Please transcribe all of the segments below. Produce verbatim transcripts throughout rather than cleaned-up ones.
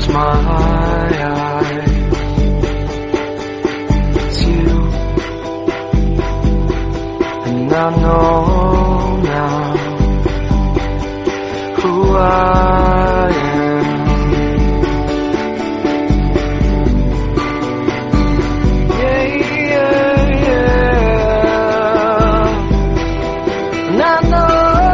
my eyes, it's you, and I know now who I am. Yeah, yeah, yeah, and I know.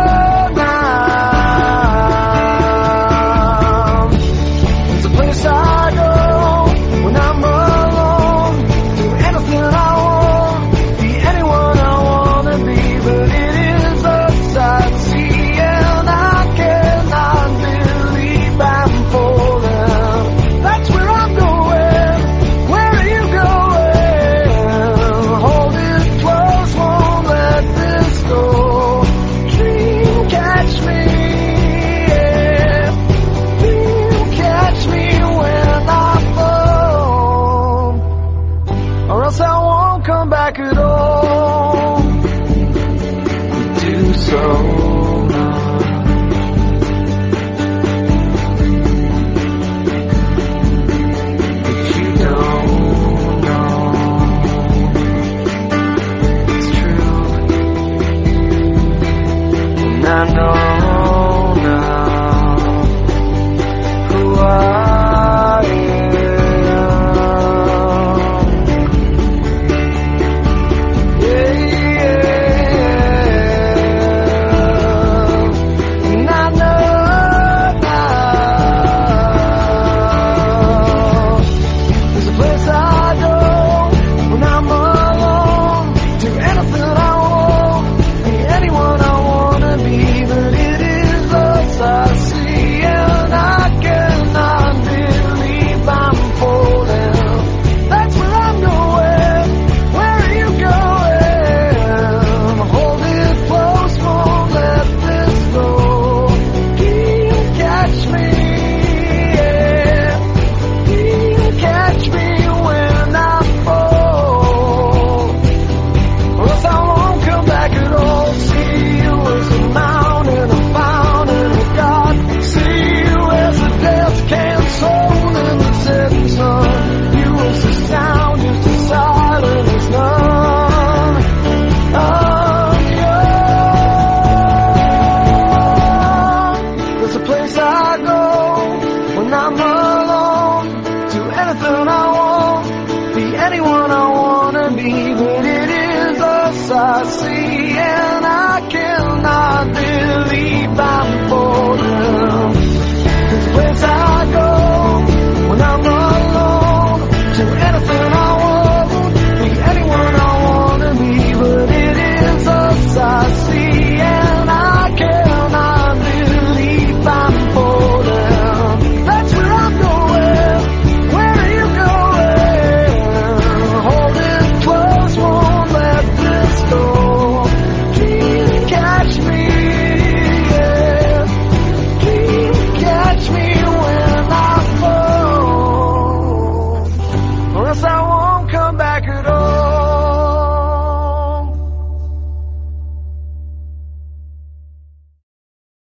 Come back at all. You do so much. If you don't know, it's true, and I know now who I am. I'm alone, do anything I want, be anyone I wanna be, but it is us I see, and I cannot live.